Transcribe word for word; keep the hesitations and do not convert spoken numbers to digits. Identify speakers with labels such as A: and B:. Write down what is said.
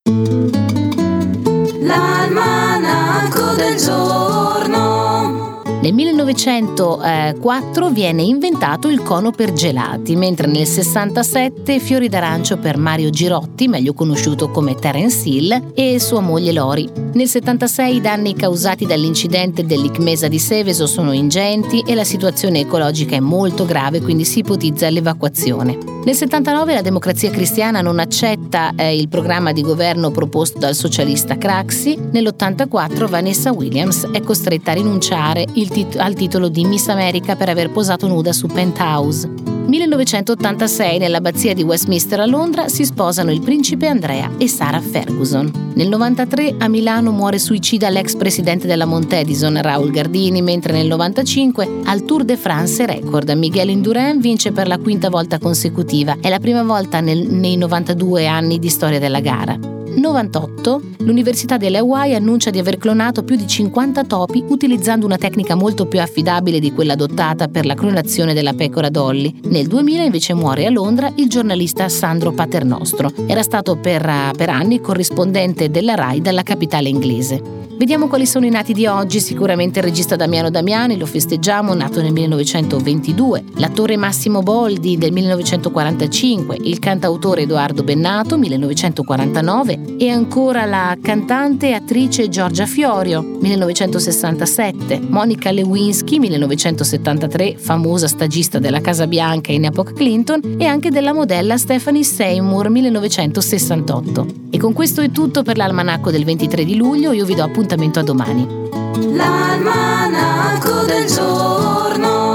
A: L'almanacco del giorno.
B: Nel millenovecentoquattro viene inventato il cono per gelati, mentre nel sessantasette fiori d'arancio per Mario Girotti, meglio conosciuto come Terence Hill, e sua moglie Lori. Nel settantasei i danni causati dall'incidente dell'Icmesa di Seveso sono ingenti e la situazione ecologica è molto grave, quindi si ipotizza l'evacuazione. Nel settantanove la Democrazia Cristiana non accetta eh, il programma di governo proposto dal socialista Craxi. Nell'ottantaquattro Vanessa Williams è costretta a rinunciare il tit- al titolo di Miss America per aver posato nuda su Penthouse. millenovecentottantasei nell'abbazia di Westminster a Londra si sposano il principe Andrea e Sarah Ferguson. Nel novantatré a Milano muore suicida l'ex presidente della Montedison Raul Gardini, mentre nel novantacinque al Tour de France record Miguel Indurain vince per la quinta volta consecutiva. È la prima volta nel, nei novantadue anni di storia della gara. novantotto l'Università delle Hawaii annuncia di aver clonato più di cinquanta topi utilizzando una tecnica molto più affidabile di quella adottata per la clonazione della pecora Dolly. Nel duemila invece muore a Londra il giornalista Sandro Paternostro. Era stato per, per anni corrispondente della Rai dalla capitale inglese. Vediamo quali sono i nati di oggi. Sicuramente il regista Damiano Damiani, lo festeggiamo, nato nel millenovecentoventidue, l'attore Massimo Boldi del millenovecentoquarantacinque, il cantautore Edoardo Bennato millenovecentoquarantanove e ancora la cantante e attrice Giorgia Fiorio millenovecentosessantasette, Monica Lewinsky millenovecentosettantatré, famosa stagista della Casa Bianca in Epoch Clinton, e anche della modella Stephanie Seymour millenovecentosessantotto. E con questo è tutto per l'almanacco del ventitré di luglio. Io vi do appuntamento a domani.
A: L'almanacco del giorno.